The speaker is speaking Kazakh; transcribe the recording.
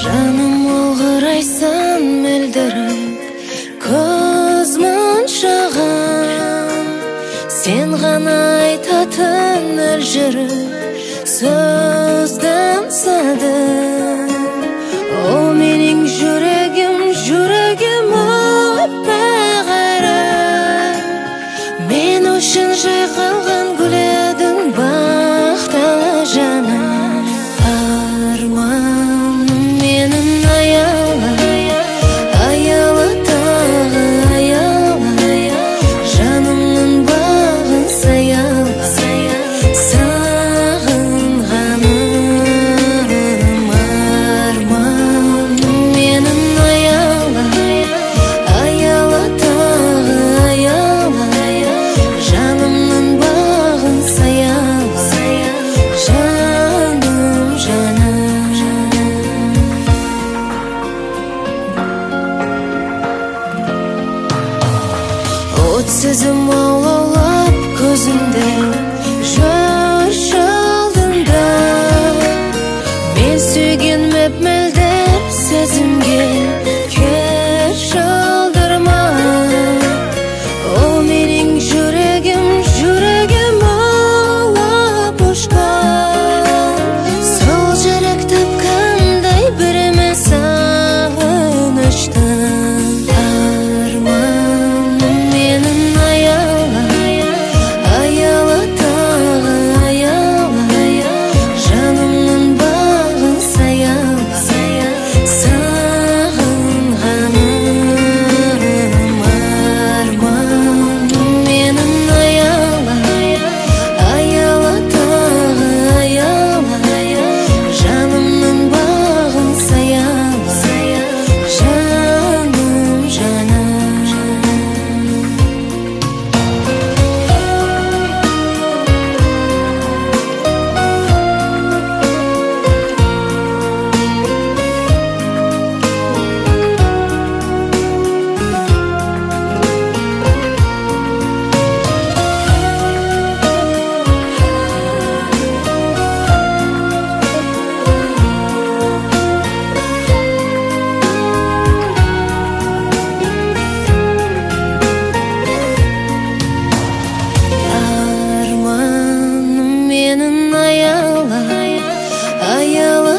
Жаным олғырайсан мөлдіріп, көз моншаған. Сен ғана айтатын өлжіріп, сөздің садың. О, менің жүрегім өтпей ғайры. Мен үшін жайқалған гүл едің, бақталы жаным. Арманым менің аяла, аяла тағы аяла. Жанымның бағын саяла, сағынғаным. Арманым менің аяла, аяла тағы аяла. Жанымның бағын саяла, жаным, жаным. От сезім аулаулап көзімде жас алдында. Мен сүйген мөп-мөлдір сезімге кеш алдырма. О, менің жүрегім аулап ұшқан. Сол жүрек тапқандай бір емес сағыныштың. Арманым менің аяла, аяла тағы аяла. Жанымның бағын саяла, сағынғаным. Арманым менің аяла, аяла тағы аяла. Жанымның бағын саяла, жаным, жаным. Арманым менің аяла, аяла